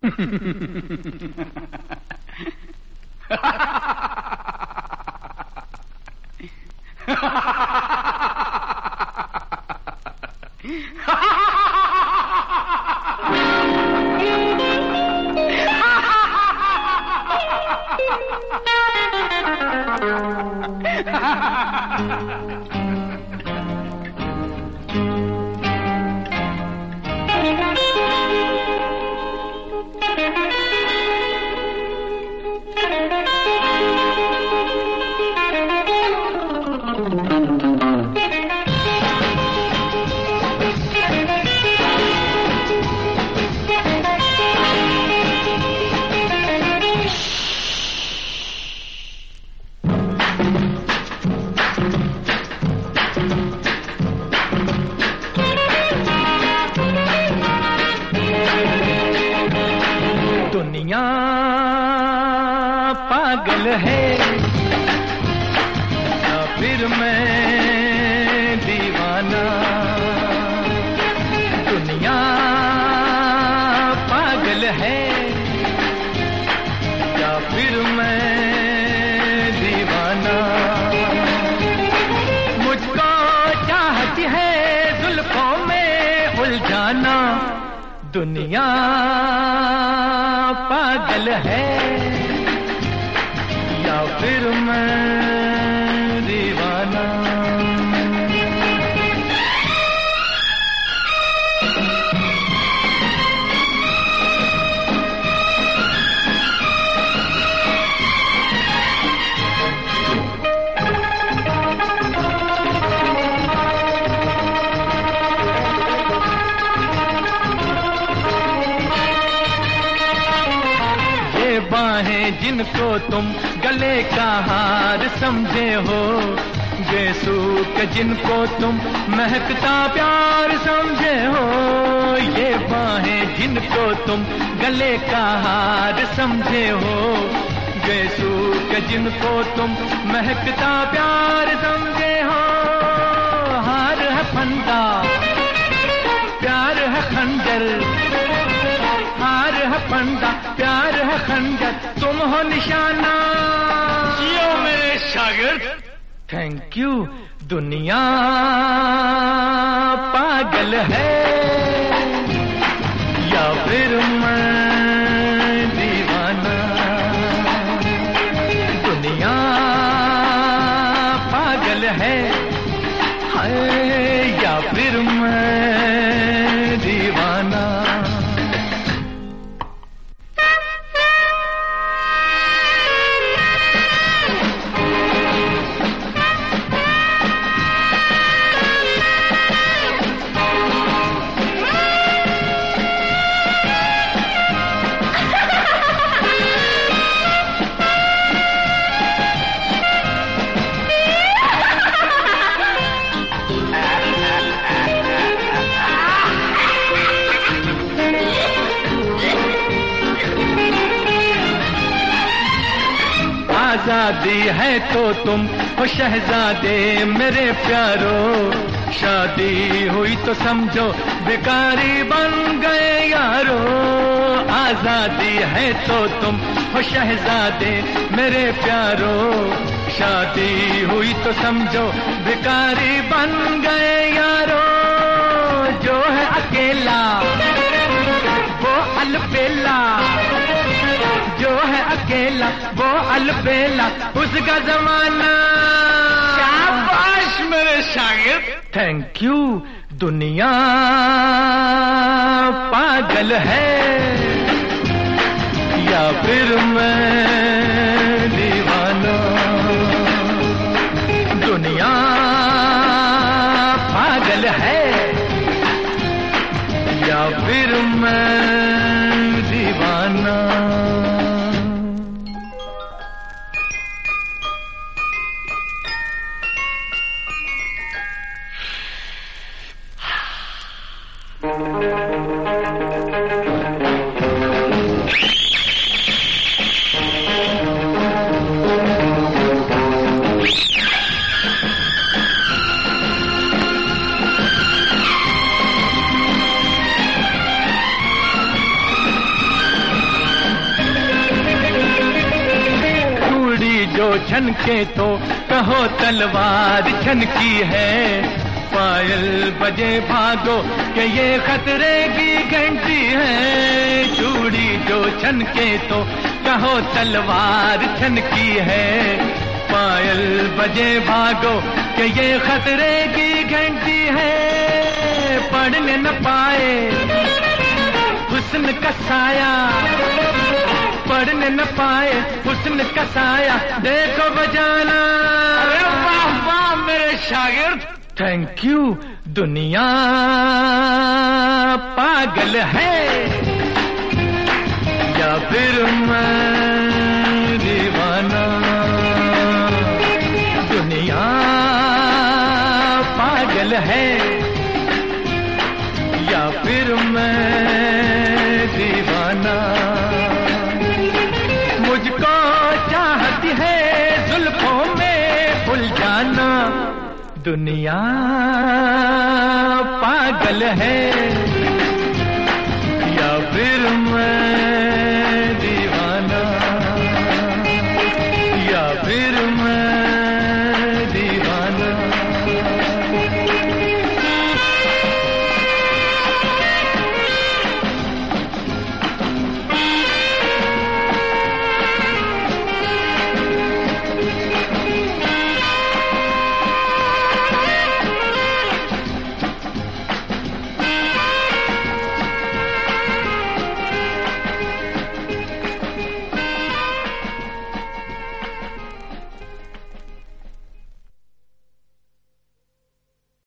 दुनिया पागल है या फिर मैं दीवाना। दुनिया पागल है या फिर मैं दीवाना। मुझको चाहती है जुल्फों में उलझाना। दुनिया पागल है या फिर मैं दीवाना। बाहें जिनको तुम गले का हार समझे हो, बेसूख जिनको तुम महकता प्यार समझे हो। ये बाहें जिनको तुम गले का हार समझे हो, बेसूख जिनको तुम महकता प्यार समझे हो। हार है फंदा, प्यार है खंजर। हार है फंदा, प्यार है खंजर, तुम हो निशाना। जियो मेरे शागिर्द। Thank you. दुनिया पागल है या फिर मैं दीवाना। दुनिया पागल है या फिर मैं दीवाना। आजादी है तो तुम हो शहजादे मेरे प्यारो। शादी हुई तो समझो भिखारी बन गए यारो। आजादी है तो तुम हो शहजादे मेरे प्यारो। शादी हुई तो समझो भिखारी बन गए यारो। जो है अकेला वो अलबेला, जो है अकेला वो अलबेला, उसका जमाना। शाबाश मेरे शागिर्द। Thank you. दुनिया पागल है या फिर मैं दीवाना। दुनिया पागल है या फिर मैं दीवाना। छनके तो कहो तलवार छनकी है, पायल बजे भागो कि ये खतरे की घंटी है। चूड़ी जो छनके तो कहो तलवार छनकी है, पायल बजे भागो कि ये खतरे की घंटी है। पढ़ने न पाए हुस्न का साया, पढ़ने न पाए हुस्न का साया, देखो बजाना। अरे वाह वाह मेरे शागिर्द, थैंक यू। दुनिया पागल है या फिर मैं दीवाना, दुनिया पागल है या फिर मैं दीवाना। मुझको चाहती है जुल्फों में उलझाना, दुनिया पागल है